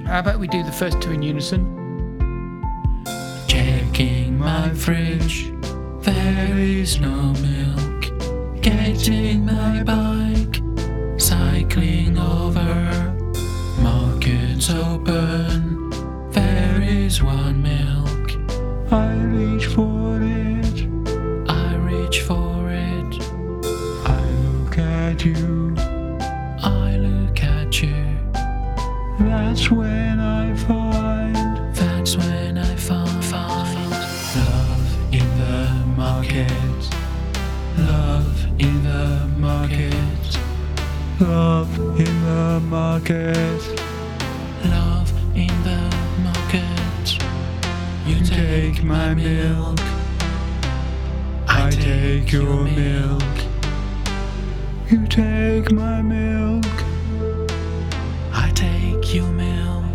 How about we do the first two in unison? Checking my fridge, there is no milk. Getting my bike, cycling over. Markets open, there is one milk. I reach for it, I reach for it. I look at you, I look at you. That's when I find, that's when I find love in the market, love in the market, love in the market, love in the market. You take my milk, I take your milk. You take my milk, I take your milk.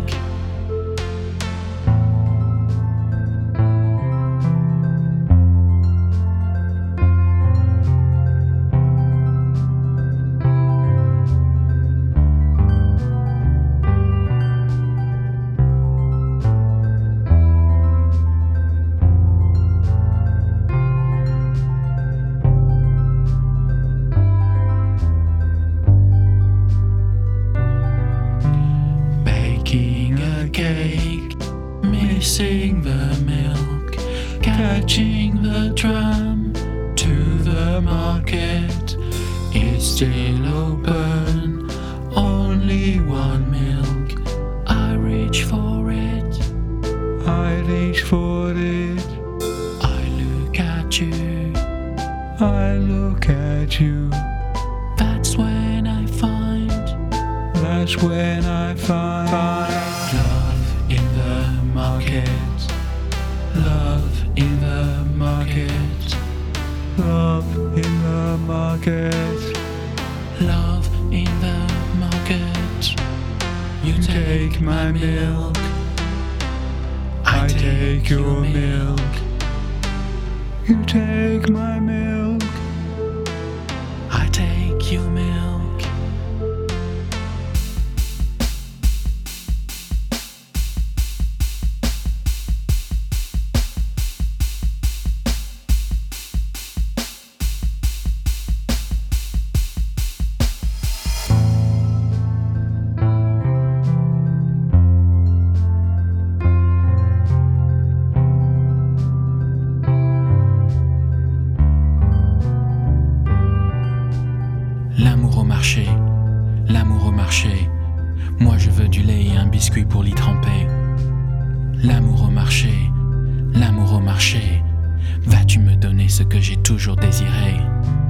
Baking a cake, missing the milk, catching the tram to the market. It's still open, only one milk. I reach for it, I reach for it. I look at you, I look at you. That's when I find, that's when I find love in the market, love in the market, love in the market, love in the market. You take my milk, I take your milk. You take my milk, I take your milk. L'amour au marché, l'amour au marché. Moi je veux du lait et un biscuit pour l'y tremper. L'amour au marché, l'amour au marché. Vas-tu me donner ce que j'ai toujours désiré?